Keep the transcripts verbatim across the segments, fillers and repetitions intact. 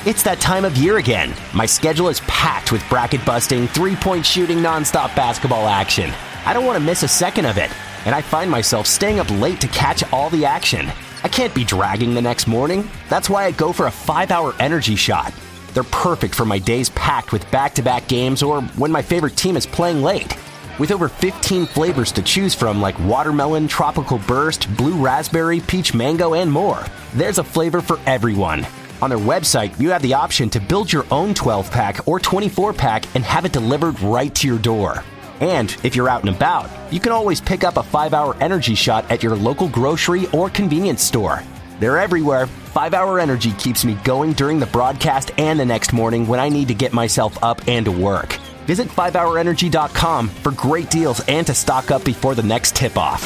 It's that time of year again. My schedule is packed with bracket-busting, three-point shooting, nonstop basketball action. I don't want to miss a second of it, and I find myself staying up late to catch all the action. I can't be dragging the next morning. That's why I go for a five-hour energy shot. They're perfect for my days packed with back-to-back games or when my favorite team is playing late. With over fifteen flavors to choose from like watermelon, tropical burst, blue raspberry, peach mango, and more, there's a flavor for everyone. On their website, you have the option to build your own twelve-pack or twenty-four pack and have it delivered right to your door. And if you're out and about, you can always pick up a five-hour energy shot at your local grocery or convenience store. They're everywhere. five-hour Energy keeps me going during the broadcast and the next morning when I need to get myself up and to work. Visit five hour energy dot com for great deals and to stock up before the next tip-off.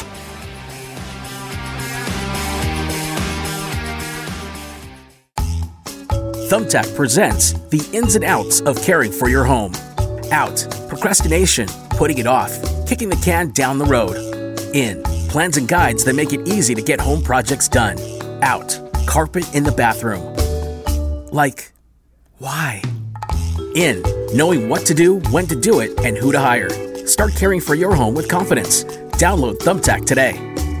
Thumbtack presents the ins and outs of caring for your home. Out, procrastination, putting it off, kicking the can down the road. In, plans and guides that make it easy to get home projects done. Out, carpet in the bathroom. Like, why? In, knowing what to do, when to do it, and who to hire. Start caring for your home with confidence. Download Thumbtack today.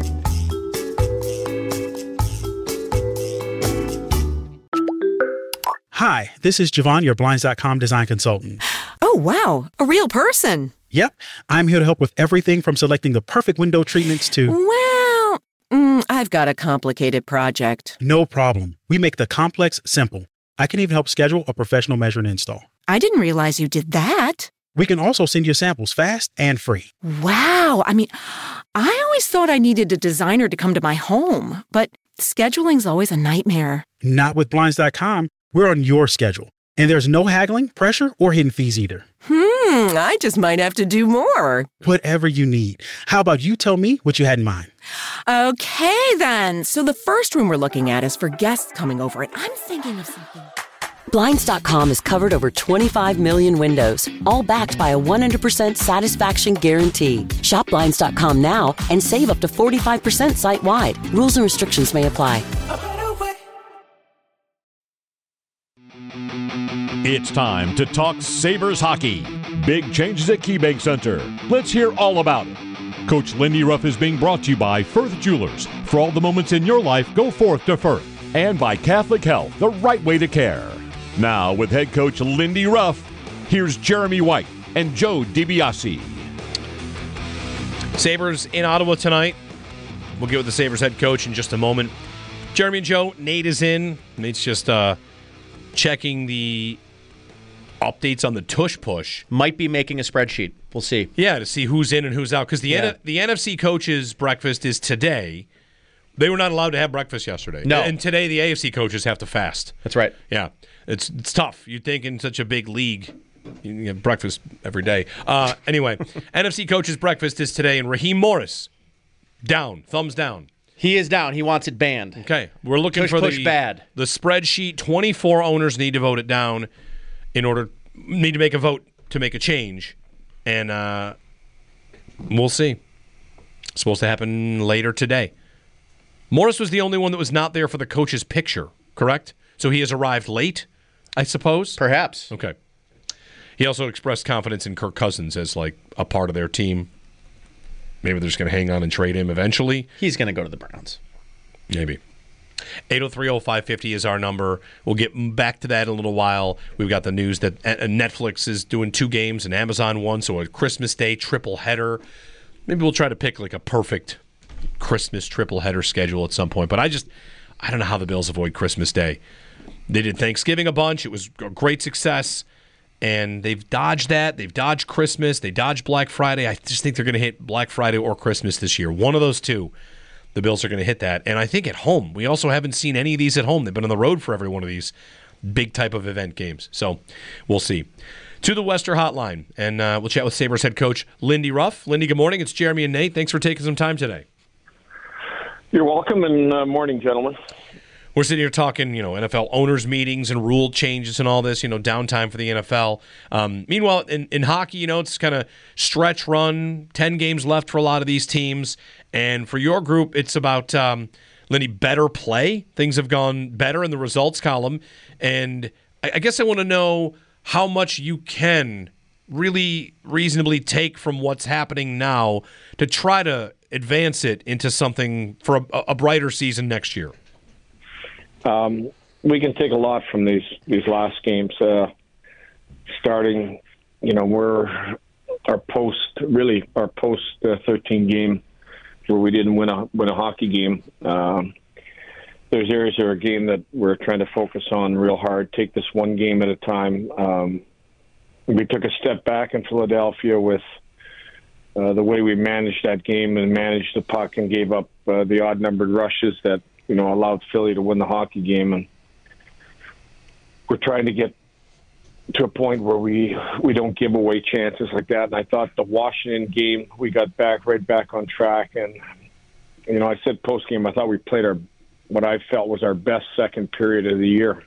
Hi, this is Javon, your Blinds dot com design consultant. Oh, wow. A real person. Yep. I'm here to help with everything from selecting the perfect window treatments to... Well, mm, I've got a complicated project. No problem. We make the complex simple. I can even help schedule a professional measure and install. I didn't realize you did that. We can also send you samples fast and free. Wow. I mean, I always thought I needed a designer to come to my home, but scheduling's always a nightmare. Not with Blinds dot com. We're on your schedule. And there's no haggling, pressure, or hidden fees either. Hmm, I just might have to do more. Whatever you need. How about you tell me what you had in mind? Okay, then. So the first room we're looking at is for guests coming over, and I'm thinking of something. Blinds dot com has covered over twenty-five million windows, all backed by a one hundred percent satisfaction guarantee. Shop Blinds dot com now and save up to forty-five percent site-wide. Rules and restrictions may apply. It's time to talk Sabres hockey. Big changes at KeyBank Center. Let's hear all about it. Coach Lindy Ruff is being brought to you by Firth Jewelers. For all the moments in your life, go forth to Firth. And by Catholic Health, the right way to care. Now, with head coach Lindy Ruff, here's Jeremy White and Joe DiBiase. Sabres in Ottawa tonight. We'll get with the Sabres head coach in just a moment. Jeremy and Joe, Nate is in. Nate's just uh, checking the updates on the tush push. Might be making a spreadsheet. We'll see. Yeah, to see who's in and who's out. Because the, yeah. N- the N F C coaches' breakfast is today. They were not allowed to have breakfast yesterday. No. And today the A F C coaches have to fast. That's right. Yeah. It's it's tough. You'd think in such a big league, you can have breakfast every day. Uh, anyway, N F C coaches' breakfast is today, and Raheem Morris, down. Thumbs down. He is down. He wants it banned. Okay. We're looking Tush for push the, bad. the spreadsheet. twenty-four owners need to vote it down in order, need to make a vote to make a change. And uh, we'll see. It's supposed to happen later today. Morris was the only one that was not there for the coach's picture, correct? So he has arrived late, I suppose? Perhaps. Okay. He also expressed confidence in Kirk Cousins as, like, a part of their team. Maybe they're just going to hang on and trade him eventually. He's going to go to the Browns. Maybe. eight oh three oh five fifty is our number. We'll get back to that in a little while. We've got the news that Netflix is doing two games and Amazon one, so a Christmas Day triple header. Maybe we'll try to pick, like, a perfect Christmas triple header schedule at some point. But I just, I don't know how the Bills avoid Christmas Day. They did Thanksgiving a bunch. It was a great success. And they've dodged that. They've dodged Christmas. They dodged Black Friday. I just think they're going to hit Black Friday or Christmas this year. One of those two, the Bills are going to hit that. And I think at home, we also haven't seen any of these at home. They've been on the road for every one of these big type of event games. So we'll see. To the Wester Hotline, and uh, we'll chat with Sabres head coach Lindy Ruff. Lindy, good morning. It's Jeremy and Nate. Thanks for taking some time today. You're welcome, and uh, morning, gentlemen. We're sitting here talking, you know, N F L owners' meetings and rule changes and all this, you know, downtime for the N F L. Um, meanwhile, in, in hockey, you know, it's kind of stretch run, ten games left for a lot of these teams. And for your group, it's about, um, Lindy, better play. Things have gone better in the results column. And I, I guess I want to know how much you can really reasonably take from what's happening now to try to advance it into something for a, a brighter season next year. Um, we can take a lot from these these last games. Uh, starting, you know, we're our post really our post uh, thirteen game where we didn't win a win a hockey game. Um, there's areas of our game that we're trying to focus on real hard. Take this one game at a time. Um, we took a step back in Philadelphia with uh, the way we managed that game and managed the puck and gave up uh, the odd numbered rushes that, you know, allowed Philly to win the hockey game. And we're trying to get to a point where we we don't give away chances like that. And I thought the Washington game, we got back right back on track. And, you know, I said post game, I thought we played our what I felt was our best second period of the year.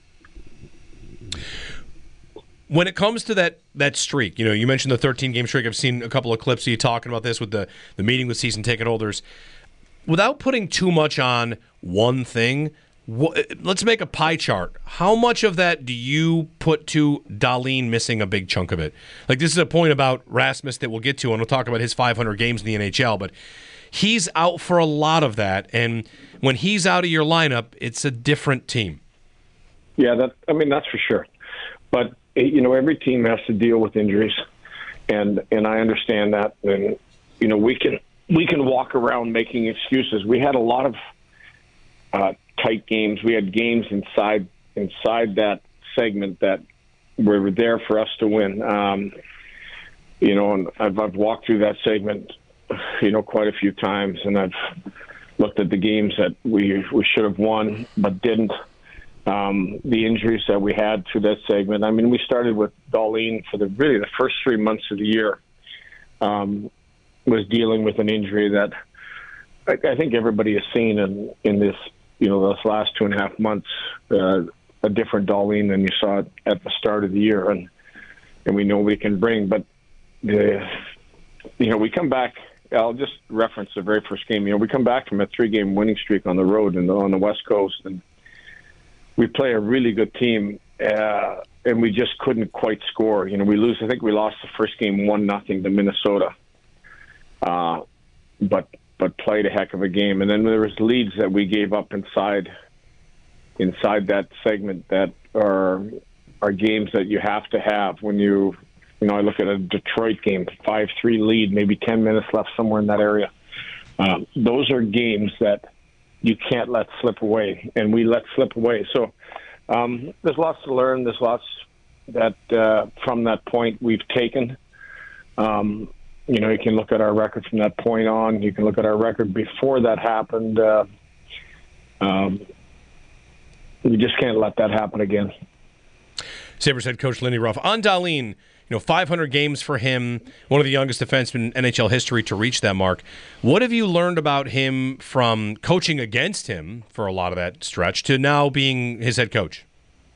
When it comes to that that streak, you know, you mentioned the thirteen-game streak. I've seen a couple of clips of you talking about this with the, the meeting with season ticket holders. Without putting too much on one thing, wh- let's make a pie chart. How much of that do you put to Dahlin missing a big chunk of it? Like, this is a point about Rasmus that we'll get to, and we'll talk about his five hundred games in the N H L, but he's out for a lot of that, and when he's out of your lineup, it's a different team. Yeah, that I mean, that's for sure. But, you know, every team has to deal with injuries, and and I understand that. And, you know, we can we can walk around making excuses. We had a lot of uh, tight games. We had games inside inside that segment that were there for us to win. Um, you know, and I've, I've walked through that segment, you know, quite a few times, and I've looked at the games that we we should have won but didn't. Um, the injuries that we had through that segment. I mean, we started with Dahlin for the really the first three months of the year. Um, was dealing with an injury that I, I think everybody has seen in, in this, you know, those last two and a half months, uh, a different Dahlin than you saw at the start of the year, and and we know we can bring. But the, you know, we come back. I'll just reference the very first game. You know, we come back from a three-game winning streak on the road and on the West Coast, and we play a really good team, uh, and we just couldn't quite score. You know, we lose. I think we lost the first game one nothing to Minnesota, uh, but but played a heck of a game. And then there was leads that we gave up inside inside that segment that are are games that you have to have when you you know I look at a Detroit game, five three lead, maybe ten minutes left somewhere in that area. Um, those are games that you can't let slip away, and we let slip away. So um, there's lots to learn. There's lots that uh, from that point we've taken. Um, you know, you can look at our record from that point on. You can look at our record before that happened. Uh, um, we just can't let that happen again. Sabres head coach Lindy Ruff. On Dahlin, you know, five hundred games for him, one of the youngest defensemen in N H L history to reach that mark. What have you learned about him from coaching against him for a lot of that stretch to now being his head coach?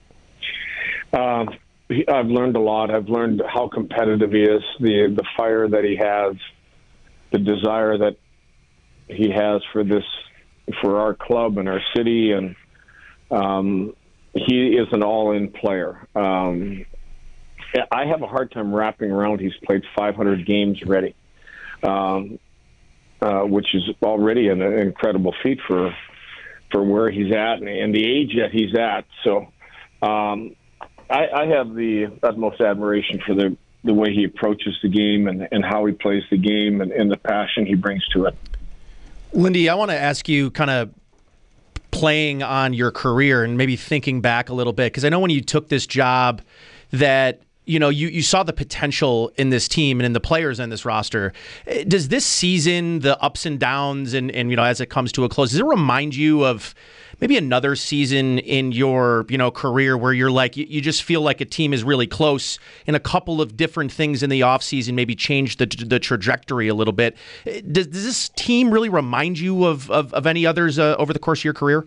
Uh, I've learned a lot. I've learned how competitive he is, the the fire that he has, the desire that he has for this, for our club and our city, and um, he is an all-in player. Um, I have a hard time wrapping around he's played five hundred games already, um, uh, which is already an, an incredible feat for for where he's at and, and the age that he's at. So um, I, I have the utmost admiration for the, the way he approaches the game and, and how he plays the game and, and the passion he brings to it. Lindy, I want to ask you kind of playing on your career and maybe thinking back a little bit, because I know when you took this job that you know, you, you saw the potential in this team and in the players in this roster. Does this season, the ups and downs, and, and you know, as it comes to a close, does it remind you of maybe another season in your, you know, career where you're like, you, you just feel like a team is really close and a couple of different things in the offseason maybe change the the trajectory a little bit? Does, does this team really remind you of, of, of any others uh, over the course of your career?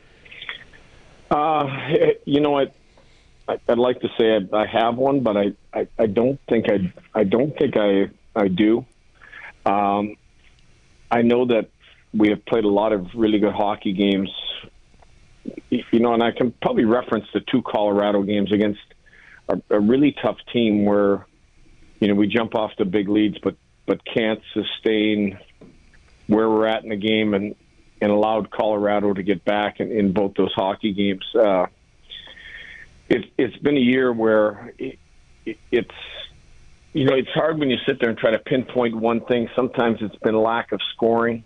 Uh, you know what? I'd like to say I have one, but I, I, I don't think I I don't think I I do. Um, I know that we have played a lot of really good hockey games you know, and I can probably reference the two Colorado games against a, a really tough team where, you know, we jump off the big leads, but but can't sustain where we're at in the game, and, and allowed Colorado to get back in, in both those hockey games. Uh, it, it's been a year where it, it, it's, you know, it's hard when you sit there and try to pinpoint one thing. Sometimes it's been lack of scoring.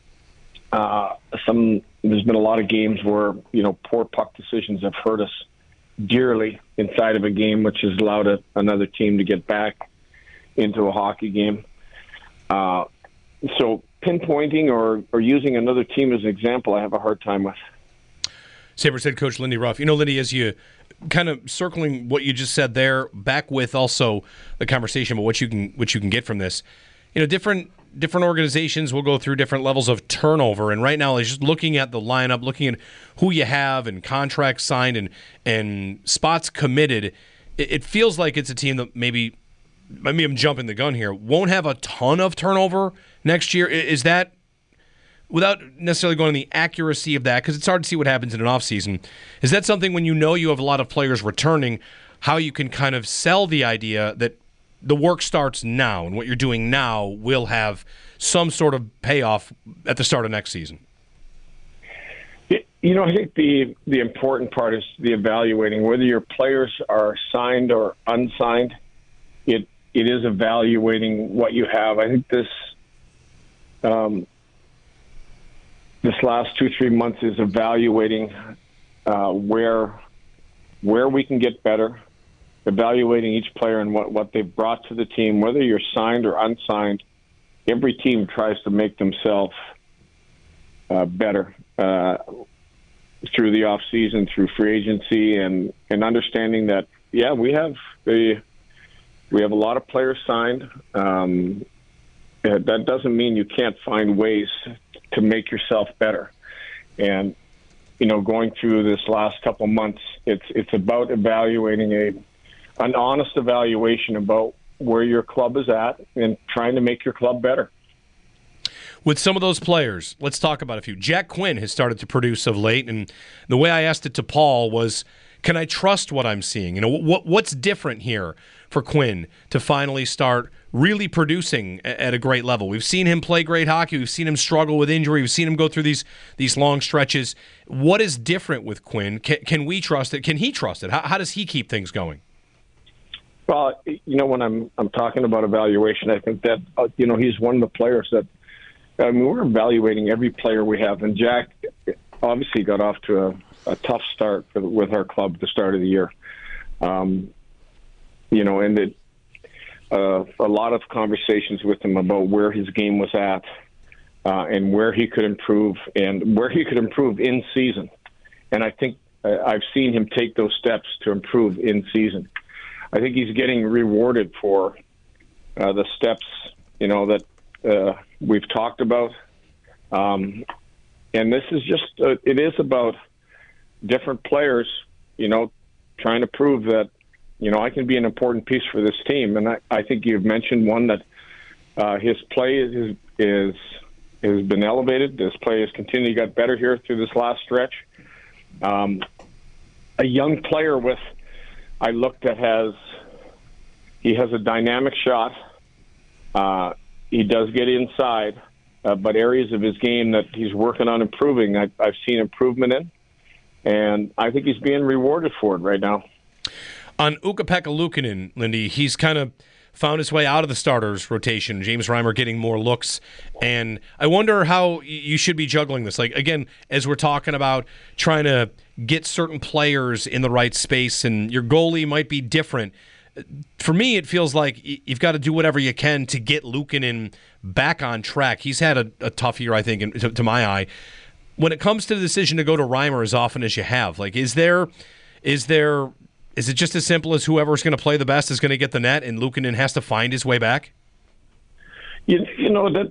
Uh, some there's been a lot of games where, you know, poor puck decisions have hurt us dearly inside of a game, which has allowed a, another team to get back into a hockey game. Uh, so pinpointing or, or using another team as an example, I have a hard time with. Sabres head coach Lindy Ruff. You know, Lindy, as you kind of circling what you just said there, back with also the conversation about what you can what you can get from this. You know, different different organizations will go through different levels of turnover, and right now, like, just looking at the lineup, looking at who you have and contracts signed and and spots committed, it, it feels like it's a team that maybe. Maybe I'm jumping the gun here. Won't have a ton of turnover next year. Is that, without necessarily going on the accuracy of that, because it's hard to see what happens in an offseason, is that something when you know you have a lot of players returning, how you can kind of sell the idea that the work starts now and what you're doing now will have some sort of payoff at the start of next season? You know, I think the, the important part is the evaluating. Whether your players are signed or unsigned, it It is evaluating what you have. I think this um, this last two, three months is evaluating uh, where where we can get better, evaluating each player and what, what they've brought to the team. Whether you're signed or unsigned, every team tries to make themselves uh, better uh, through the off season, through free agency, and, and understanding that, yeah, we have the We have a lot of players signed. Um, that doesn't mean you can't find ways to make yourself better. And, you know, going through this last couple months, it's it's about evaluating a an honest evaluation about where your club is at and trying to make your club better. With some of those players, let's talk about a few. Jack Quinn has started to produce of late, and the way I asked it to Paul was, can I trust what I'm seeing? You know, what what's different here for Quinn to finally start really producing at a great level? We've seen him play great hockey. We've seen him struggle with injury. We've seen him go through these these long stretches. What is different with Quinn? Can, can we trust it? Can he trust it? How, how does he keep things going? Well, you know, when I'm I'm talking about evaluation, I think that, uh, you know, he's one of the players that, I mean, we're evaluating every player we have. And Jack obviously got off to a, a tough start for, with our club at the start of the year. Um, you know, and it, uh, a lot of conversations with him about where his game was at uh, and where he could improve and where he could improve in season. And I think uh, I've seen him take those steps to improve in season. I think he's getting rewarded for uh, the steps, you know, that uh, we've talked about. Um, and this is just, uh, it is about different players, you know, trying to prove that, you know, I can be an important piece for this team. And I, I think you've mentioned one that uh, his play is, is has been elevated. His play has continued to get better here through this last stretch. Um, a young player with, I looked at, has, he has a dynamic shot. Uh, he does get inside, uh, but areas of his game that he's working on improving, I, I've seen improvement in. And I think he's being rewarded for it right now. On Ukko-Pekka Luukkonen, Lindy, he's kind of found his way out of the starters rotation. James Reimer getting more looks. And I wonder how you should be juggling this. Like, again, as we're talking about trying to get certain players in the right space and your goalie might be different. For me, it feels like you've got to do whatever you can to get Luukkonen back on track. He's had a, a tough year, I think, to, to my eye. When it comes to the decision to go to Reimer as often as you have, like, is there, is there, is it just as simple as whoever's going to play the best is going to get the net, and Luukkonen has to find his way back? You, you know that.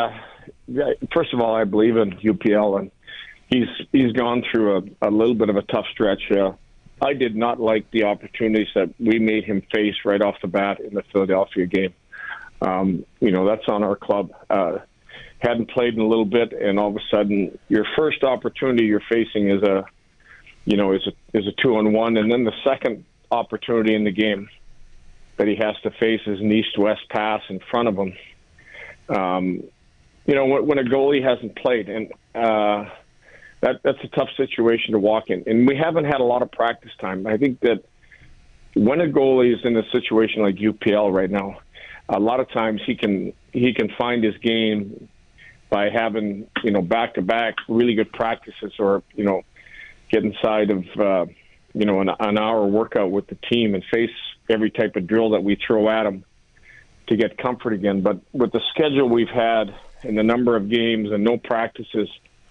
Uh, first of all, I believe in U P L, and he's he's gone through a, a little bit of a tough stretch. Uh, I did not like the opportunities that we made him face right off the bat in the Philadelphia game. Um, you know, that's on our club. Uh, hadn't played in a little bit, and all of a sudden, your first opportunity you're facing is a you know, is a, is a two on one. And then the second opportunity in the game that he has to face is an east-west pass in front of him. Um, you know, when, when a goalie hasn't played, and uh, that that's a tough situation to walk in. And we haven't had a lot of practice time. I think that when a goalie is in a situation like U P L right now, a lot of times he can he can find his game by having, you know, back-to-back really good practices, or, you know, get inside of, uh, you know, an, an hour workout with the team and face every type of drill that we throw at him to get comfort again. But with the schedule we've had and the number of games and no practices,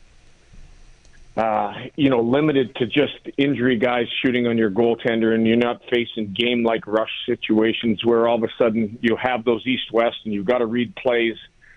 uh, you know, limited to just injury guys shooting on your goaltender, and you're not facing game-like rush situations where all of a sudden you have those east-west and you've got to read plays.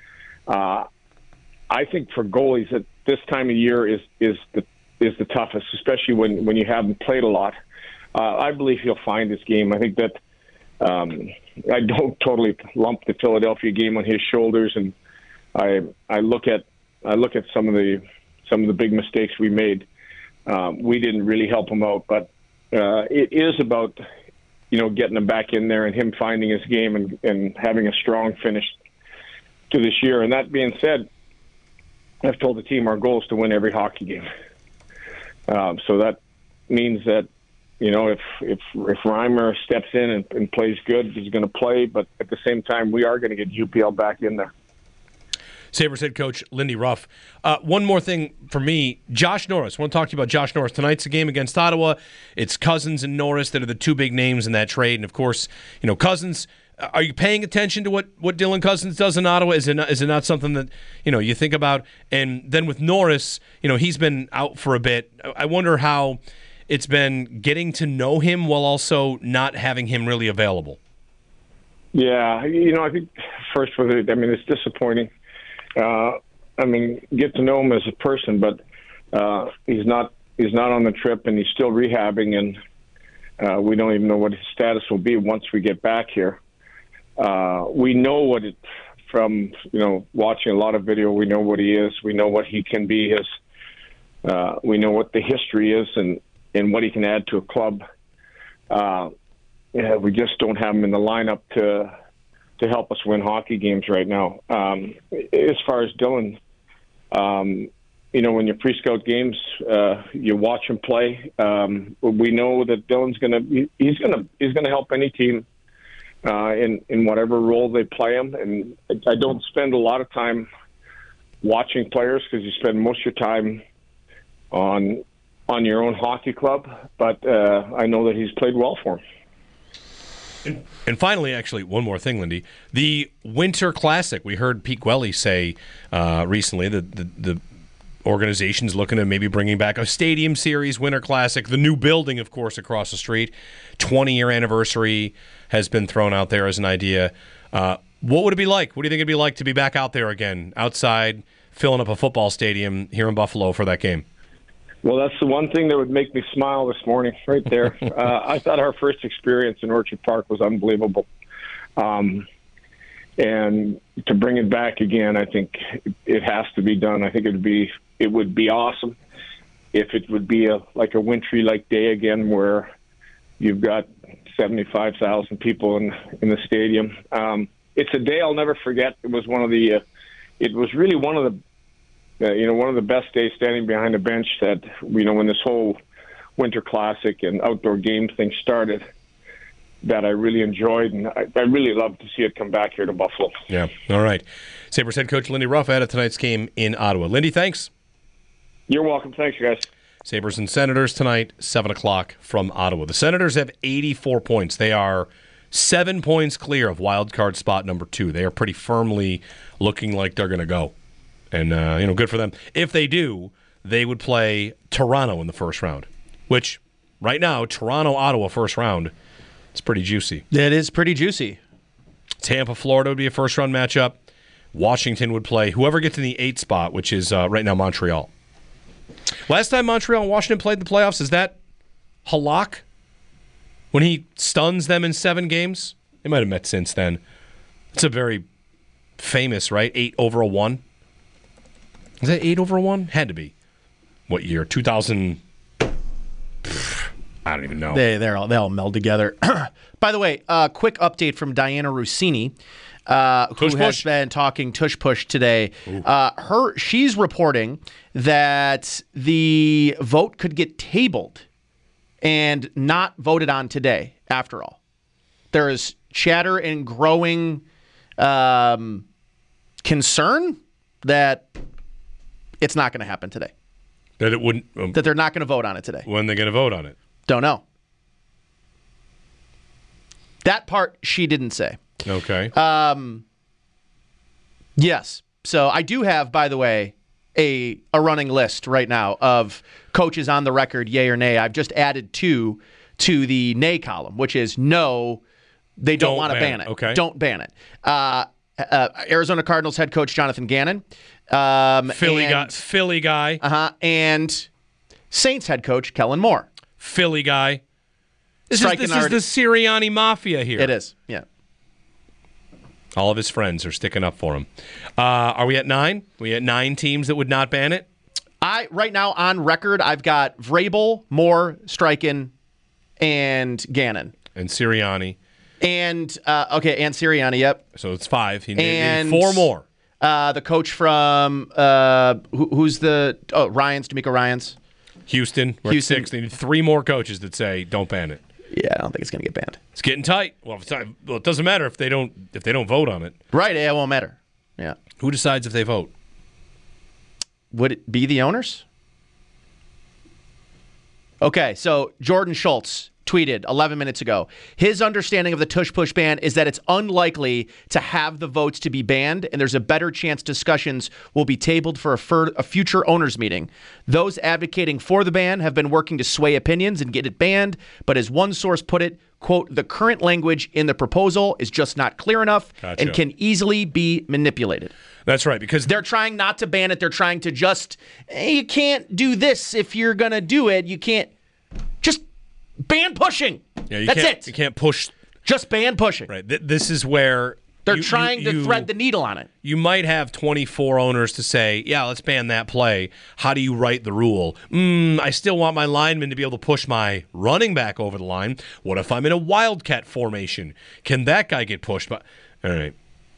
Uh, I think for goalies at this time of year is is the is the toughest, especially when, when you haven't played a lot. Uh, I believe he'll find his game. I think that um, I don't totally lump the Philadelphia game on his shoulders, and I I look at I look at some of the some of the big mistakes we made. Um, we didn't really help him out, but uh, it is about, you know, getting him back in there and him finding his game and, and having a strong finish to this year. And that being said, I've told the team our goal is to win every hockey game. Um, so that means that, you know, if if if Reimer steps in and, and plays good, he's going to play. But at the same time, we are going to get U P L back in there. Sabres head coach Lindy Ruff. Uh, one more thing for me, Josh Norris. I want to talk to you about Josh Norris. Tonight's a game against Ottawa. It's Cousins and Norris that are the two big names in that trade. And, of course, you know, Cousins, are you paying attention to what, what Dylan Cousins does in Ottawa? Is it not, is it not something that, you know, you think about? And then with Norris, you know, he's been out for a bit. I wonder how it's been getting to know him while also not having him really available. Yeah, you know, I think first with it, I mean, it's disappointing. Uh, I mean, get to know him as a person, but uh, he's not he's not on the trip, and he's still rehabbing, and uh, we don't even know what his status will be once we get back here. Uh, we know what it from you know watching a lot of video. We know what he is. We know what he can be. His uh, we know what the history is, and, and what he can add to a club. Uh, yeah, we just don't have him in the lineup to. to help us win hockey games right now. Um, as far as Dylan, um, you know, when you pre-scout games, uh, you watch him play. Um, we know that Dylan's going to he's going to he's going to help any team uh, in in whatever role they play him. And I don't spend a lot of time watching players because you spend most of your time on on your own hockey club. But uh, I know that he's played well for him. And, and finally, actually, one more thing, Lindy. The Winter Classic. We heard Pete Gwelly say uh, recently that the, the organization's looking at maybe bringing back a Stadium Series Winter Classic. The new building, of course, across the street. twenty-year anniversary has been thrown out there as an idea. Uh, what would it be like? What do you think it would be like to be back out there again, outside, filling up a football stadium here in Buffalo for that game? Well, that's the one thing that would make me smile this morning, right there. uh, I thought our first experience in Orchard Park was unbelievable. Um, and to bring it back again, I think it has to be done. I think it would be it would be awesome if it would be a like a wintry-like day again where you've got seventy-five thousand people in in the stadium. Um, it's a day I'll never forget. It was one of the. Uh, it was really one of the. Uh, you know, one of the best days standing behind a bench that, you know, when this whole Winter Classic and outdoor game thing started, that I really enjoyed, and I, I really love to see it come back here to Buffalo. Yeah, all right. Sabres head coach Lindy Ruff out of tonight's game in Ottawa. Lindy, thanks. You're welcome. Thanks, guys. Sabres and Senators tonight, seven o'clock from Ottawa. The Senators have eighty-four points. They are seven points clear of wild card spot number two. They are pretty firmly looking like they're going to go. And, uh, you know, good for them. If they do, they would play Toronto in the first round, which right now, Toronto-Ottawa first round, it's pretty juicy. It is pretty juicy. Tampa, Florida would be a first-round matchup. Washington would play whoever gets in the eighth spot, which is uh, right now Montreal. Last time Montreal and Washington played the playoffs, is that Halak? When he stuns them in seven games? They might have met since then. It's a very famous, right? Eight over a one. Is that eight over one? Had to be. What year? two thousand I don't even know. They they're all, they all meld together. By the way, uh, quick update from Diana Rossini, uh, who Tush has push? been talking tush push today. Uh, her she's reporting that the vote could get tabled and not voted on today. After all, there is chatter and growing um, concern that it's not going to happen today. That it wouldn't. Um, That they're not going to vote on it today. when they're going to vote on it? Don't know. That part she didn't say. Okay. Um, yes. So I do have, by the way, a a running list right now of coaches on the record, yay or nay. I've just added two to the nay column, which is no, they don't, Don't want to ban ban it. it. Okay. Don't ban it. Uh, uh, Arizona Cardinals head coach Jonathan Gannon. Um, Philly and, guy. Philly guy. Uh-huh. And Saints head coach Kellen Moore. Philly guy. This, is, Striking this is already- the Sirianni Mafia here. It is, yeah. All of his friends are sticking up for him. Uh, are we at nine? We at nine teams that would not ban it? I right now on record, I've got Vrabel, Moore, Stryken, and Gannon. And Sirianni. And, uh, okay, and Sirianni, yep. So it's five. He needed And four more. Uh, the coach from, uh, who, who's the, oh, Ryans, D'Amico Ryans. Houston. We're Houston. at six. They need three more coaches that say don't ban it. Yeah, I don't think it's going to get banned. It's getting tight. Well, if it's, well, it doesn't matter if they don't if they don't vote on it. Right, yeah, it won't matter. Yeah. Who decides if they vote? Would it be the owners? Okay, so Jordan Schultz tweeted eleven minutes ago. His understanding of the tush-push ban is that it's unlikely to have the votes to be banned, and there's a better chance discussions will be tabled for a, fur- a future owners meeting. Those advocating for the ban have been working to sway opinions and get it banned, but as one source put it, quote, the current language in the proposal is just not clear enough Gotcha. and can easily be manipulated. That's right, because They're trying not to ban it. They're trying to just, eh, you can't do this if you're going to do it. You can't, just ban pushing. yeah, you That's can't, it. You can't push. Just ban pushing. Right. Th- this is where They're you- trying you- to you- thread the needle on it. You might have twenty-four owners to say, yeah, let's ban that play. How do you write the rule? Mm, I still want my lineman to be able to push my running back over the line. What if I'm in a wildcat formation? Can that guy get pushed? But all right.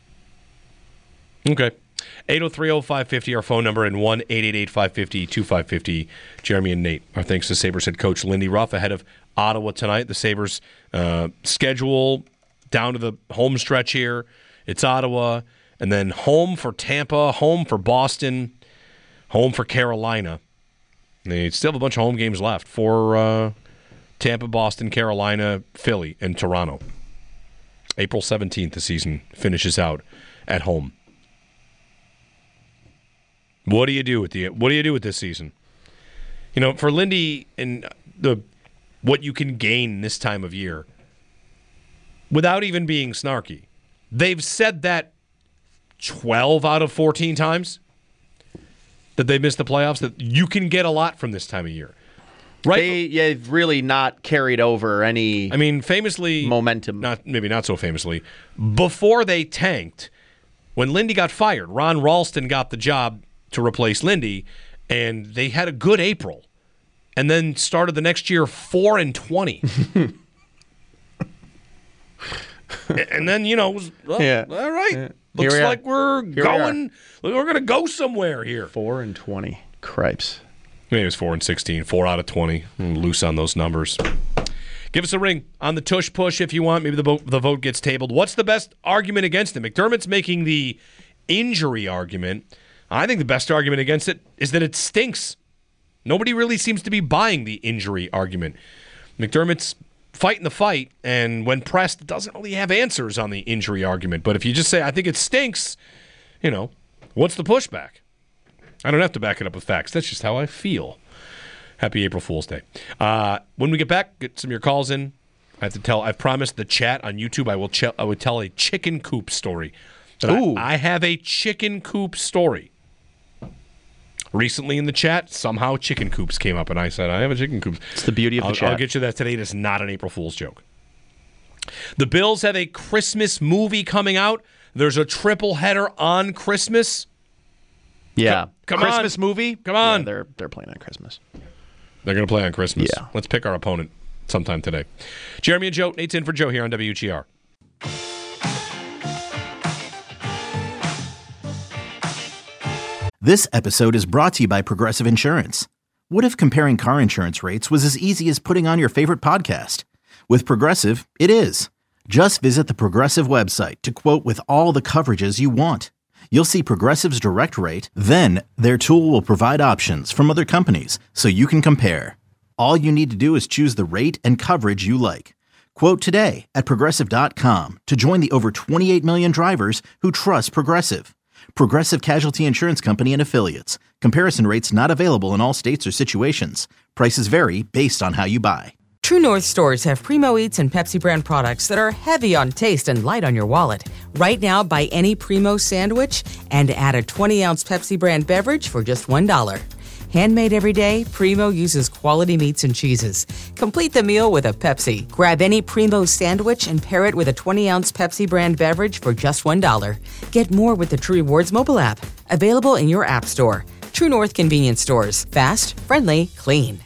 Okay. eight oh three oh five fifty, our phone number, and one eight eight eight five five zero two five five zero. Jeremy and Nate. Our thanks to Sabres head coach Lindy Ruff ahead of Ottawa tonight. The Sabres uh, schedule down to the home stretch here. It's Ottawa, and then home for Tampa, home for Boston, home for Carolina. They still have a bunch of home games left for uh, Tampa, Boston, Carolina, Philly, and Toronto. April seventeenth, the season finishes out at home. What do you do with the What do you do with this season? You know, for Lindy and the what you can gain this time of year, without even being snarky, they've said that twelve out of fourteen times that they missed the playoffs. That you can get a lot from this time of year, right? They, yeah, they've really not carried over any. I mean, famously, momentum. Not maybe not so famously. Before they tanked, when Lindy got fired, Ron Ralston got the job to replace Lindy, and they had a good April, and then started the next year four and twenty. And then, you know, it was, well, Yeah. all right. Yeah. Looks Here we are. like we're Here we going, we're going to go somewhere here. Four and twenty. Cripes. Maybe it was four and sixteen, four out of twenty. I'm loose on those numbers. Give us a ring on the tush push if you want. Maybe the vote, the vote gets tabled. What's the best argument against it? McDermott's making the injury argument. I think the best argument against it is that it stinks. Nobody really seems to be buying the injury argument. McDermott's fighting the fight, and when pressed, doesn't really have answers on the injury argument. But if you just say, I think it stinks, you know, what's the pushback? I don't have to back it up with facts. That's just how I feel. Happy April Fool's Day. Uh, when we get back, get some of your calls in. I have to tell, I've promised the chat on YouTube I will ch- I would tell a chicken coop story. But Ooh. I, I have a chicken coop story. Recently in the chat, somehow chicken coops came up, and I said, I have a chicken coop. It's the beauty of the I'll, chat. I'll get you that today. It's not an April Fool's joke. The Bills have a Christmas movie coming out. There's a triple header on Christmas. Yeah. Come Christmas on. movie? Come on. Yeah, they're they're playing on Christmas. They're going to play on Christmas. Yeah. Let's pick our opponent. sometime today. Jeremy and Joe, Nate's in for Joe here on W G R. This episode is brought to you by Progressive Insurance. What if comparing car insurance rates was as easy as putting on your favorite podcast? With Progressive, it is. Just visit the Progressive website to quote with all the coverages you want. You'll see Progressive's direct rate, then their tool will provide options from other companies so you can compare. All you need to do is choose the rate and coverage you like. Quote today at Progressive dot com to join the over twenty-eight million drivers who trust Progressive. Progressive Casualty Insurance Company and Affiliates. Comparison rates not available in all states or situations. Prices vary based on how you buy. True North stores have Primo Eats and Pepsi brand products that are heavy on taste and light on your wallet. Right now, buy any Primo sandwich and add a twenty ounce Pepsi brand beverage for just one dollar. Handmade every day, Primo uses quality meats and cheeses. Complete the meal with a Pepsi. Grab any Primo sandwich and pair it with a twenty ounce Pepsi brand beverage for just one dollar. Get more with the True Rewards mobile app. Available in your app store. True North convenience stores. Fast, friendly, clean.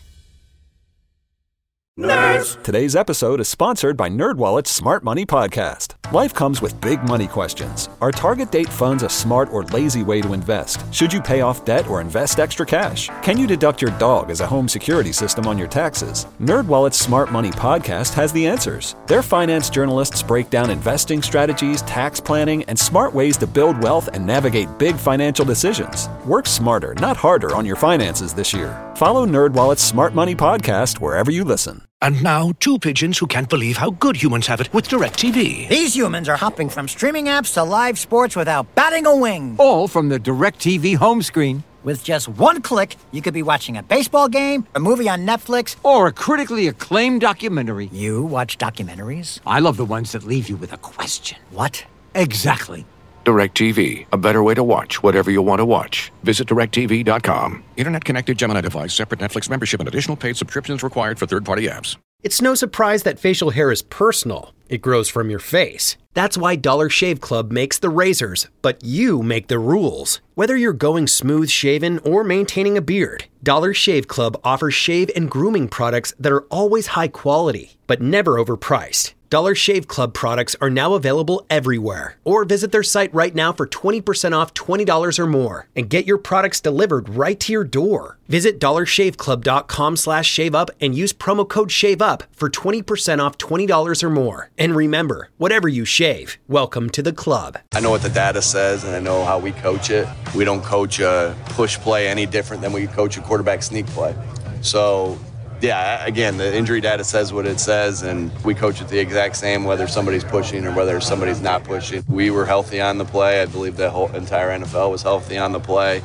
Nerds! Today's episode is sponsored by NerdWallet's Smart Money Podcast. Life comes with big money questions. Are target date funds a smart or lazy way to invest? Should you pay off debt or invest extra cash? Can you deduct your dog as a home security system on your taxes? NerdWallet's Smart Money Podcast has the answers. Their finance journalists break down investing strategies, tax planning, and smart ways to build wealth and navigate big financial decisions. Work smarter, not harder on your finances this year. Follow NerdWallet's Smart Money Podcast wherever you listen. And now, two pigeons who can't believe how good humans have it with DirecTV. These humans are hopping from streaming apps to live sports without batting a wing. All from the DirecTV home screen. With just one click, you could be watching a baseball game, a movie on Netflix, or a critically acclaimed documentary. You watch documentaries? I love the ones that leave you with a question. What? Exactly. DirecTV, a better way to watch whatever you want to watch. Visit direct T V dot com. Internet-connected Gemini device, separate Netflix membership, and additional paid subscriptions required for third-party apps. It's no surprise that facial hair is personal. It grows from your face. That's why Dollar Shave Club makes the razors, but you make the rules. Whether you're going smooth shaven or maintaining a beard, Dollar Shave Club offers shave and grooming products that are always high quality, but never overpriced. Dollar Shave Club products are now available everywhere. Or visit their site right now for twenty percent off twenty dollars or more and get your products delivered right to your door. Visit dollar shave club dot com slash shave up and use promo code SHAVEUP for twenty percent off twenty dollars or more. And remember, whatever you shave, welcome to the club. I know what the data says and I know how we coach it. We don't coach a push play any different than we coach a quarterback sneak play. So yeah, again, the injury data says what it says, and we coach it the exact same, whether somebody's pushing or whether somebody's not pushing. We were healthy on the play. I believe the whole entire N F L was healthy on the play.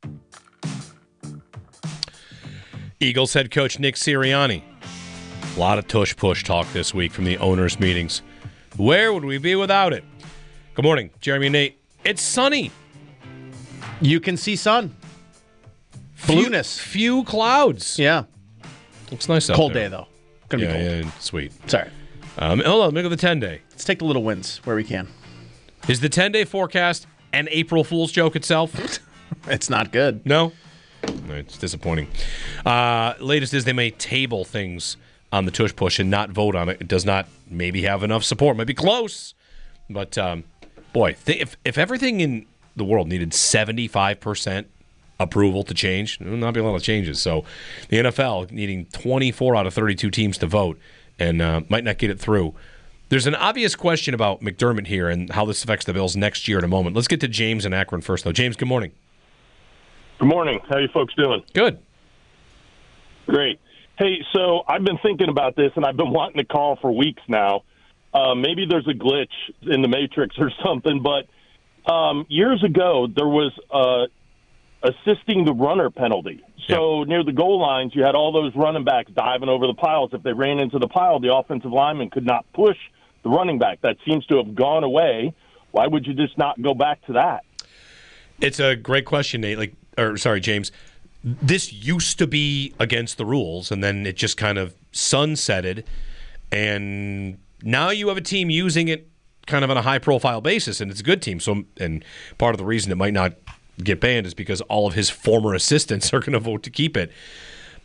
Eagles head coach Nick Sirianni. A lot of tush-push talk this week from the owners' meetings. Where would we be without it? Good morning, Jeremy and Nate. It's sunny. You can see sun. Blueness. Few, few clouds. Yeah. Looks nice out cold there. Day, though. Gonna yeah, be cold. Yeah, sweet. Sorry. Um, hold on, look at the ten-day. Let's take the little winds where we can. Is the ten-day forecast an April Fool's joke itself? It's not good. No? No, it's disappointing. Uh, latest is they may table things on the tush push and not vote on it. It does not maybe have enough support. Might be close. But, um, boy, th- if, if everything in the world needed seventy-five percent approval to change, there would not be a lot of changes. So the N F L needing twenty-four out of thirty-two teams to vote and uh, might not get it through. There's an obvious question about McDermott here and how this affects the Bills next year in a moment. Let's get to James in Akron first, though. James, good morning. Good morning. How you folks doing? Good. Great. Hey, so I've been thinking about this, and I've been wanting to call for weeks now. Uh, maybe there's a glitch in the Matrix or something, but um, years ago there was uh, assisting the runner penalty. So yep. Near the goal lines, you had all those running backs diving over the piles. If they ran into the pile, the offensive lineman could not push the running back. That seems to have gone away. Why would you just not go back to that? It's a great question, Nate. Like, or sorry, James. This used to be against the rules, and then it just kind of sunsetted. And now you have a team using it kind of on a high-profile basis, and it's a good team. So, and part of the reason it might not get banned is because all of his former assistants are going to vote to keep it.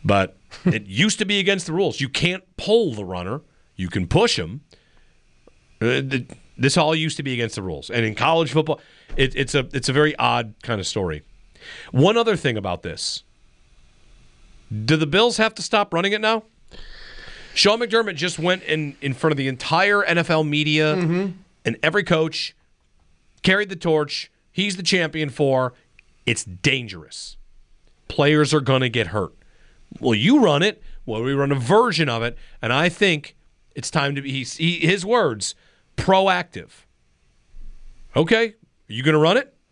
But it used to be against the rules. You can't pull the runner. You can push him. Uh, this all used to be against the rules. And in college football, it, it's a it's a very odd kind of story. One other thing about this. Do the Bills have to stop running it now? Sean McDermott just went in, in front of the entire N F L media mm-hmm. and every coach, carried the torch. He's the champion for. It's dangerous. Players are going to get hurt. Well, you run it. Well, we run a version of it. And I think it's time to be, he, his words, proactive. Okay, are you going to run it?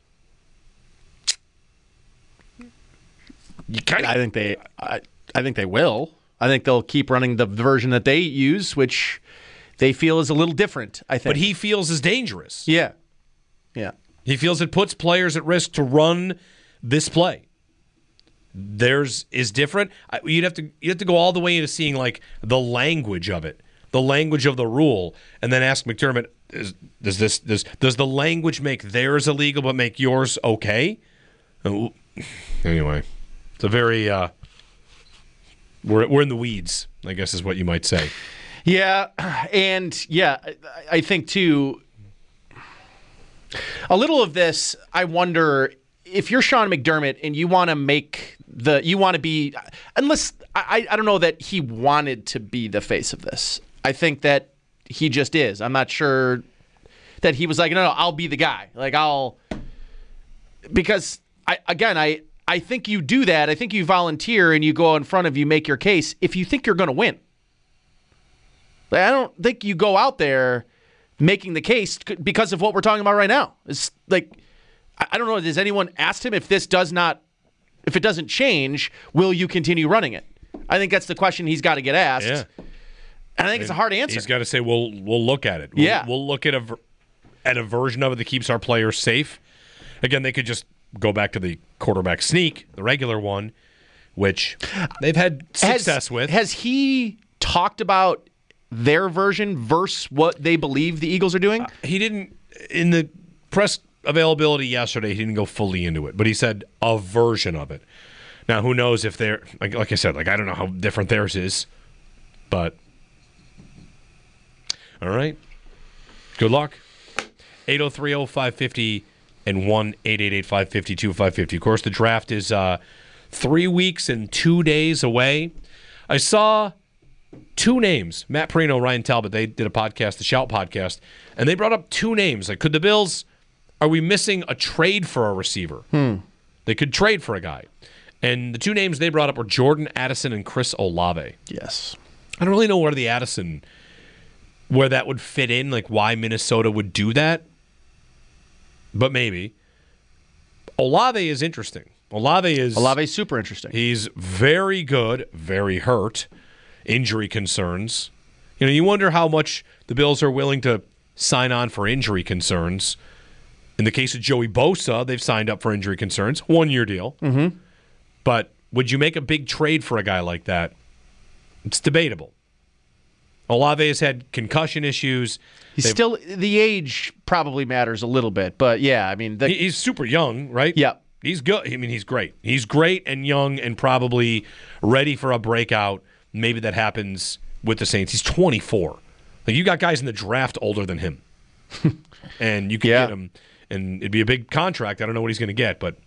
You kinda, I think they I, I think they will. I think they'll keep running the version that they use, which they feel is a little different, I think. But he feels is dangerous. Yeah. Yeah. He feels it puts players at risk to run this play. Theirs is different. You'd have to you have to go all the way into seeing like the language of it, the language of the rule, and then ask McDermott, is, does this does does the language make theirs illegal but make yours okay? Anyway, it's a very uh, we're we're in the weeds, I guess is what you might say. Yeah, and yeah, I think too. A little of this, I wonder if you're Sean McDermott and you want to make the, you want to be, unless, I, I don't know that he wanted to be the face of this. I think that he just is. I'm not sure that he was like, no, no, I'll be the guy. Like, I'll, because, I again, I, I think you do that. I think you volunteer and you go in front of, you make your case if you think you're going to win. Like, I don't think you go out there making the case because of what we're talking about right now. It's like, I don't know, has anyone asked him if this does not, if it doesn't change, will you continue running it? I think that's the question he's got to get asked. Yeah. And I think it's a hard answer. He's got to say, we'll we'll look at it. We'll, yeah. We'll look at a, at a version of it that keeps our players safe. Again, they could just go back to the quarterback sneak, the regular one, which they've had success has, with. Has he talked about their version versus what they believe the Eagles are doing? Uh, he didn't, in the press availability yesterday, he didn't go fully into it, but he said a version of it. Now, who knows if they're, like, like I said, like I don't know how different theirs is, but all right. Good luck. eight oh three oh five fifty and one eight eight eight five five two five five zero. Of course, the draft is uh, three weeks and two days away. I saw two names, Matt Perino, Ryan Talbot. They did a podcast, the Shout podcast, and they brought up two names. Like, could the Bills, are we missing a trade for a receiver? Hmm. They could trade for a guy. And the two names they brought up were Jordan Addison and Chris Olave. Yes. I don't really know where the Addison, where that would fit in, like why Minnesota would do that. But maybe. Olave is interesting. Olave is Olave is super interesting. He's very good, very hurt. Injury concerns. You know, you wonder how much the Bills are willing to sign on for injury concerns. In the case of Joey Bosa, they've signed up for injury concerns. One-year deal. Mm-hmm. But would you make a big trade for a guy like that? It's debatable. Olave has had concussion issues. He's They've, still, the age probably matters a little bit. But, yeah, I mean. The, he's super young, right? Yeah. He's good. I mean, he's great. He's great and young and probably ready for a breakout. Maybe that happens with the Saints. He's twenty-four. Like, you got guys in the draft older than him. And you can yeah. get him, and it'd be a big contract. I don't know what he's going to get, but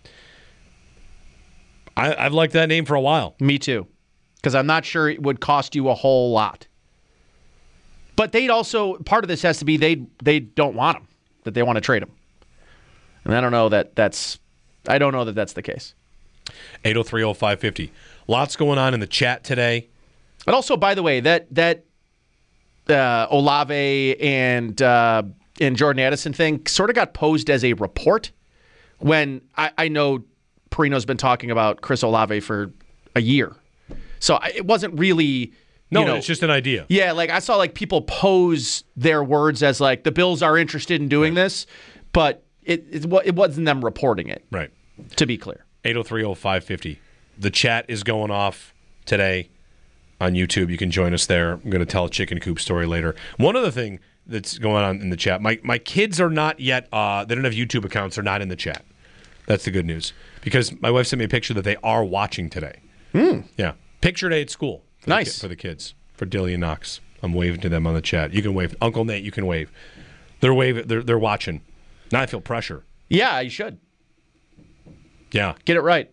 I, I've liked that name for a while. Me too. Because I'm not sure it would cost you a whole lot. But they'd also, part of this has to be they they don't want him, that they want to trade him. And I don't know that that's, I don't know that that's the case. eight oh three oh five fifty. Lots going on in the chat today. But also, by the way, that that uh, Olave and uh, and Jordan Addison thing sort of got posed as a report when I, I know Perino's been talking about Chris Olave for a year. So I, it wasn't really... No, you know, it's just an idea. Yeah, like I saw like people pose their words as like the Bills are interested in doing right. this, but it, it it wasn't them reporting it. Right. To be clear. eight oh three oh five fifty. The chat is going off today on YouTube. You can join us there. I'm going to tell a chicken coop story later. One other thing that's going on in the chat, my my kids are not yet, uh, they don't have YouTube accounts, they're not in the chat. That's the good news. Because my wife sent me a picture that they are watching today. Hmm. Yeah. Picture day at school. For Nice. The, for the kids. For Dillian Knox. I'm waving to them on the chat. You can wave. Uncle Nate, you can wave. They're waving. They're, they're watching. Now I feel pressure. Yeah, you should. Yeah. Get it right.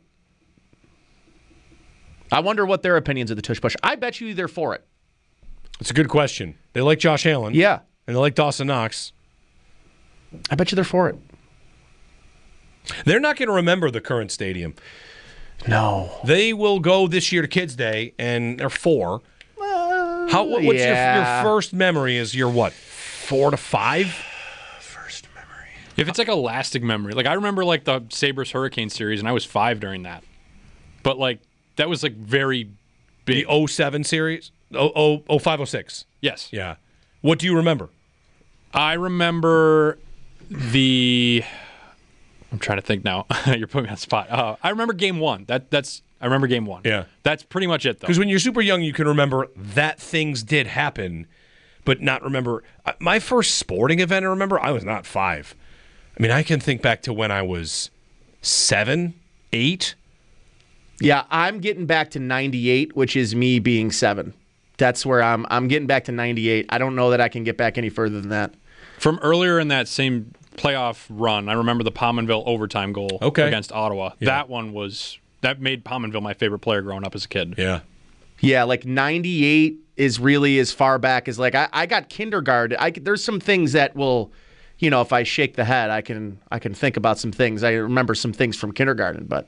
I wonder what their opinions of the tush push. I bet you they're for it. It's a good question. They like Josh Allen. Yeah. And they like Dawson Knox. I bet you they're for it. They're not going to remember the current stadium. No. They will go this year to Kids Day, and they're four. Uh, How? What, what's yeah. your, your first memory? Is your what? Four to five? If it's like a lasting memory, like I remember like the Sabres Hurricane series, and I was five during that. But like that was like very big. The oh seven series? oh five oh six Yes. Yeah. What do you remember? I remember the. I'm trying to think now. You're putting me on the spot. Uh, I remember game one. That that's. I remember game one. Yeah. That's pretty much it, though. Because when you're super young, you can remember that things did happen, but not remember. My first sporting event I remember, I was not five. I mean, I can think back to when I was seven, eight. Yeah, I'm getting back to ninety-eight, which is me being seven. That's where I'm I'm getting back to ninety-eight. I don't know that I can get back any further than that. From earlier in that same playoff run, I remember the Pominville overtime goal okay. against Ottawa. Yeah. That one was that made Pominville my favorite player growing up as a kid. Yeah. Yeah, like ninety-eight is really as far back as like I, I got kindergarten. I, there's some things that will, you know, if I shake the head, I can I can think about some things. I remember some things from kindergarten, but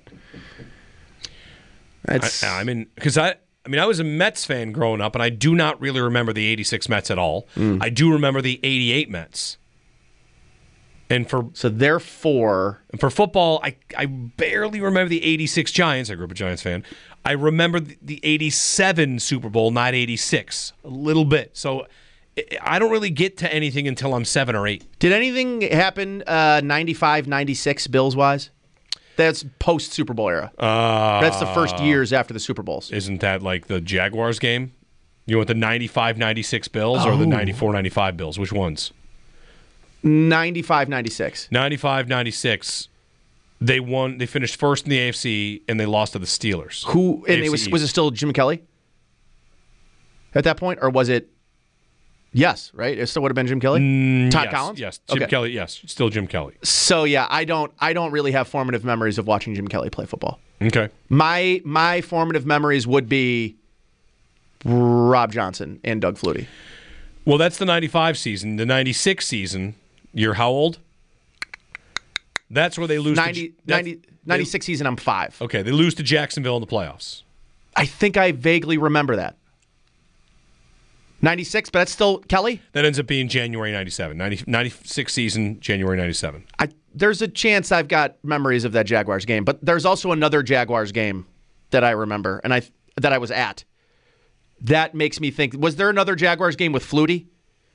it's. I, I mean, because I, I mean, I was a Mets fan growing up, and I do not really remember the eighty-six Mets at all. Mm. I do remember the eighty-eight Mets. And for so therefore, and for football, I I barely remember the eighty-six Giants. I grew up a Giants fan. I remember the, the eighty-seven Super Bowl, not eighty-six, a little bit. So I don't really get to anything until I'm seven or eight. Did anything happen uh, ninety-five, ninety-six Bills wise? That's post Super Bowl era. Uh, That's the first years after the Super Bowls. Isn't that like the Jaguars game? You want the ninety-five ninety-six Bills oh. or the ninety-four ninety-five Bills? Which ones? ninety-five ninety-six ninety-five ninety-six They won. They finished first in the A F C, and they lost to the Steelers. Who? And it was East. Was it still Jim Kelly at that point, or was it? Yes, right. It still would have been Jim Kelly. Mm, Todd yes, Collins. Yes, Jim okay. Kelly. Yes, still Jim Kelly. So yeah, I don't. I don't really have formative memories of watching Jim Kelly play football. Okay. My my formative memories would be Rob Johnson and Doug Flutie. Well, that's the ninety-five season. The ninety-six season. You're how old? That's where they lose. ninety, to, ninety, ninety-six they, season, I'm five. Okay, they lose to Jacksonville in the playoffs. I think I vaguely remember that. ninety-six, but that's still Kelly? That ends up being January ninety-seven. ninety, ninety-six season, January ninety-seven. I, there's a chance I've got memories of that Jaguars game, but there's also another Jaguars game that I remember and I that I was at. That makes me think, was there another Jaguars game with Flutie?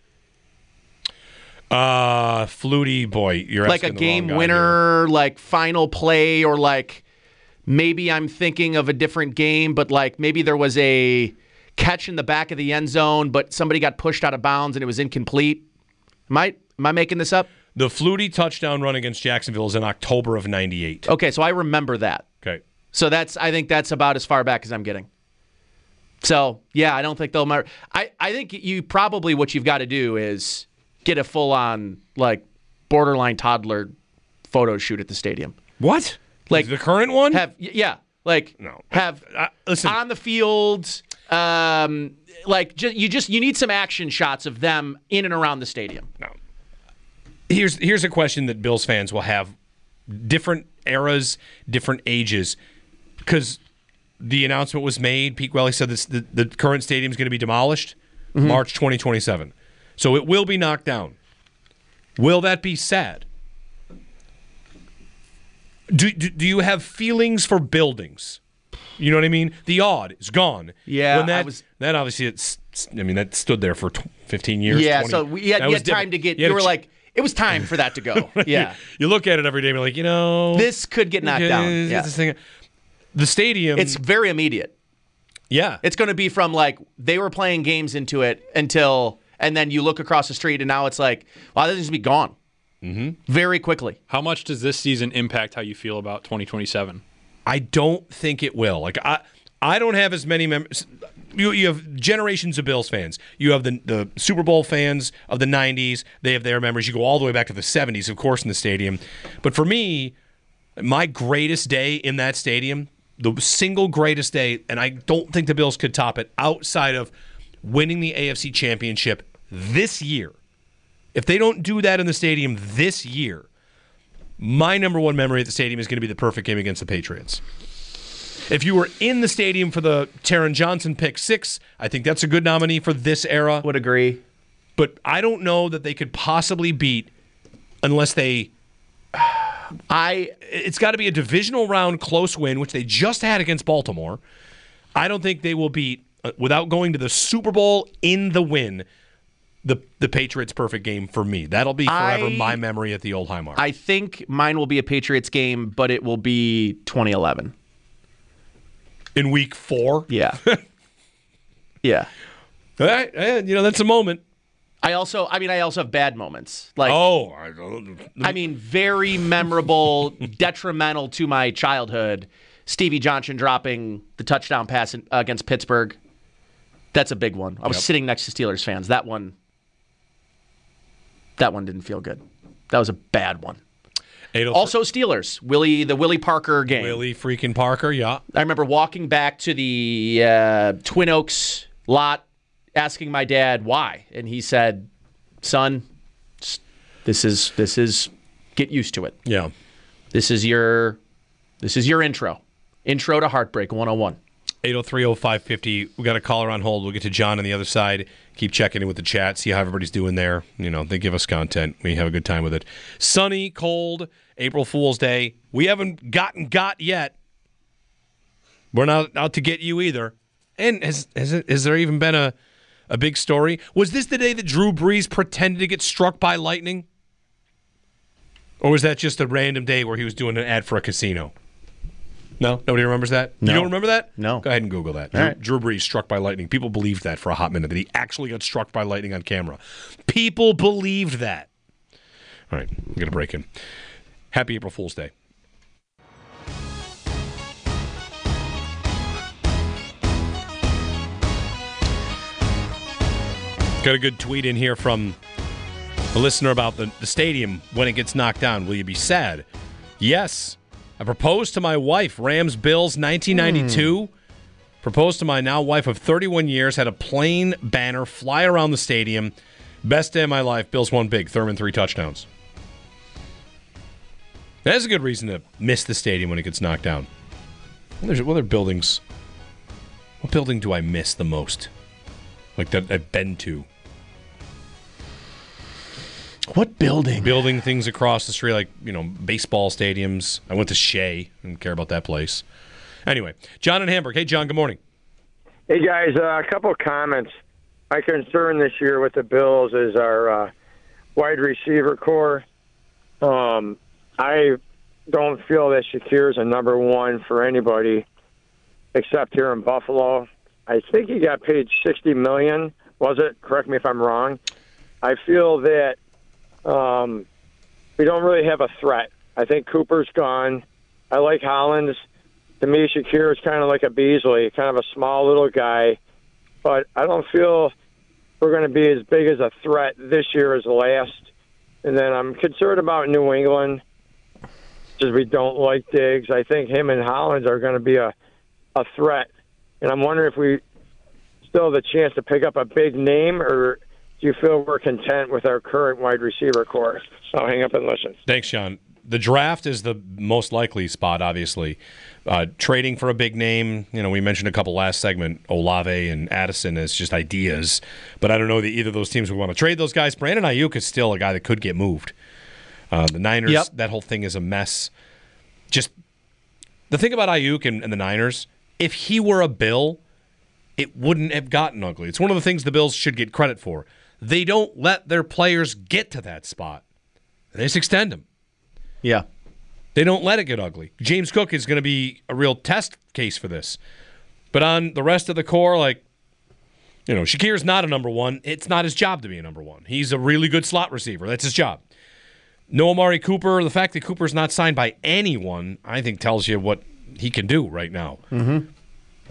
Uh, Flutie, boy, you're like a game winner, like final play, or like maybe I'm thinking of a different game, but like maybe there was a catch in the back of the end zone, but somebody got pushed out of bounds and it was incomplete. Am I, am I making this up? The Flutie touchdown run against Jacksonville is in October of ninety-eight. Okay, so I remember that. Okay. So that's, I think that's about as far back as I'm getting. So, yeah, I don't think they'll remember. I, I think you probably, what you've got to do is get a full-on, like, borderline toddler photo shoot at the stadium. What? Like the current one? Have yeah, like no. Have uh, listen. on the field. Um, like just, you just you need some action shots of them in and around the stadium. No. Here's here's a question that Bills fans will have: different eras, different ages, because the announcement was made. Pete Welly said this, the the current stadium is going to be demolished mm-hmm. March twenty twenty-seven. So it will be knocked down. Will that be sad? Do, do do you have feelings for buildings? You know what I mean? The odd is gone. Yeah, when that I was, that obviously it's. I mean that stood there for fifteen years. Yeah, twenty, so we had, you had time to get. You, you were ch- like, it was time for that to go. Yeah, you, you look at it every day and you're like, you know, this could get knocked down. Yeah. This thing. The stadium. It's very immediate. Yeah, it's going to be from like they were playing games into it until, and then you look across the street and now it's like, wow, this is going to be gone. Mm-hmm. Very quickly. How much does this season impact how you feel about twenty twenty-seven? I don't think it will. Like I, I don't have as many members. You, you have generations of Bills fans. You have the, the Super Bowl fans of the nineties. They have their memories. You go all the way back to the seventies, of course, in the stadium. But for me, my greatest day in that stadium, the single greatest day, and I don't think the Bills could top it outside of winning the A F C Championship this year. If they don't do that in the stadium this year, my number one memory at the stadium is going to be the perfect game against the Patriots. If you were in the stadium for the Taron Johnson pick six, I think that's a good nominee for this era. Would agree. But I don't know that they could possibly beat unless they... I. It's got to be a divisional round close win, which they just had against Baltimore. I don't think they will beat, uh, without going to the Super Bowl in the win, the the Patriots' perfect game for me. That'll be forever I, my memory at the old Highmark. I think mine will be a Patriots game, but it will be twenty eleven. In week four? Yeah. yeah. All right. And, you know, that's a moment. I also, I mean, I also have bad moments. Like, oh, I, don't, I mean, very memorable, detrimental to my childhood. Stevie Johnson dropping the touchdown pass in, uh, against Pittsburgh. That's a big one. I was Yep. sitting next to Steelers fans. That one, that one didn't feel good. That was a bad one. Also Steelers. Willie, the Willie Parker game. Willie freaking Parker, yeah. I remember walking back to the uh, Twin Oaks lot, asking my dad why, and he said, "Son, this is this is get used to it. Yeah, this is your this is your intro, intro to Heartbreak one oh one." eight oh three oh five fifty. We got a caller on hold. We'll get to John on the other side. Keep checking in with the chat, see how everybody's doing there. You know, they give us content. We have a good time with it. Sunny, cold, April Fool's Day. We haven't gotten got yet. We're not out to get you either. And has has, it, has there even been a, a big story? Was this the day that Drew Brees pretended to get struck by lightning? Or was that just a random day where he was doing an ad for a casino? No? Nobody remembers that? No. You don't remember that? No. Go ahead and Google that. All Drew, right. Drew Brees struck by lightning. People believed that for a hot minute, that he actually got struck by lightning on camera. People believed that. All right, we're going to break in. Happy April Fool's Day. Got a good tweet in here from a listener about the, the stadium when it gets knocked down. Will you be sad? Yes. I proposed to my wife, Rams Bills nineteen ninety-two. Mm. Proposed to my now wife of thirty-one years, had a plain banner fly around the stadium. Best day of my life, Bills won big, Thurman three touchdowns. That's a good reason to miss the stadium when it gets knocked down. What other, what other buildings? What building do I miss the most? Like that I've been to. What building? Building things across the street, like, you know, baseball stadiums. I went to Shea. I didn't care about that place. Anyway, John in Hamburg. Hey, John, good morning. Hey, guys, uh, a couple of comments. My concern this year with the Bills is our uh, wide receiver core. Um, I don't feel that Shakir is a number one for anybody except here in Buffalo. I think he got paid sixty million dollars, was it? Correct me if I'm wrong. I feel that um, we don't really have a threat. I think Cooper's gone. I like Hollins. To me, Shakir is kind of like a Beasley, kind of a small little guy. But I don't feel we're going to be as big as a threat this year as last. And then I'm concerned about New England, because we don't like Diggs. I think him and Hollins are going to be a, a threat. And I'm wondering if we still have the chance to pick up a big name, or do you feel we're content with our current wide receiver core? I'll hang up and listen. Thanks, John. The draft is the most likely spot, obviously. Uh, trading for a big name, you know, we mentioned a couple last segment, Olave and Addison as just ideas, but I don't know that either of those teams would want to trade those guys. Brandon Ayuk is still a guy that could get moved. Uh, the Niners, Yep. that whole thing is a mess. Just the thing about Ayuk and, and the Niners, if he were a Bill, it wouldn't have gotten ugly. It's one of the things the Bills should get credit for. They don't let their players get to that spot. They just extend them. Yeah. They don't let it get ugly. James Cook is going to be a real test case for this. But on the rest of the core, like, you know, Shakir's not a number one. It's not his job to be a number one. He's a really good slot receiver. That's his job. No Amari Cooper. The fact that Cooper's not signed by anyone, I think, tells you what he can do right now. Mm-hmm.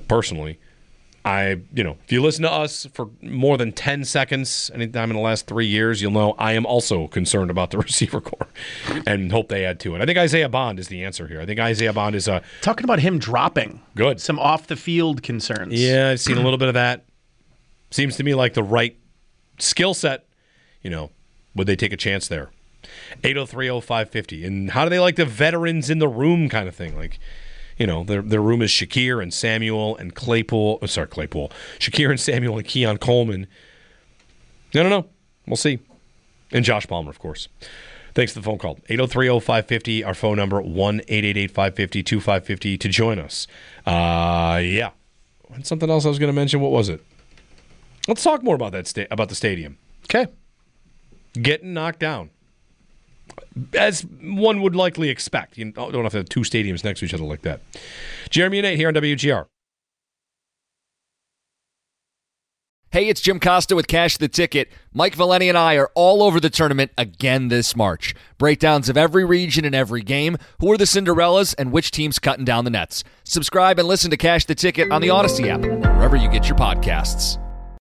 personally. I, you know, if you listen to us for more than ten seconds anytime in the last three years, you'll know I am also concerned about the receiver core and hope they add to it. I think Isaiah Bond is the answer here. I think Isaiah Bond is a... Talking about him dropping. Good. Some off-the-field concerns. Yeah, I've seen a little bit of that. Seems to me like the right skill set. You know, would they take a chance there? eight oh three oh five fifty. And how do they like the veterans in the room kind of thing? Like... You know, their their room is Shakir and Samuel and Claypool. Oh, sorry, Claypool. Shakir and Samuel and Keon Coleman. I don't know. We'll see. And Josh Palmer, of course. Thanks for the phone call. eight oh three oh five fifty, our phone number, one eight eight eight five five zero two five five zero to join us. Uh, yeah. And something else I was going to mention. What was it? Let's talk more about that sta- about the stadium. Okay. Getting knocked down. As one would likely expect. You don't have to have two stadiums next to each other like that. Jeremy and Nate here on W G R. Hey, it's Jim Costa with Cash the Ticket. Mike Valeni and I are all over the tournament again this March. Breakdowns of every region and every game, who are the Cinderellas, and which team's cutting down the nets. Subscribe and listen to Cash the Ticket on the Odyssey app, wherever you get your podcasts.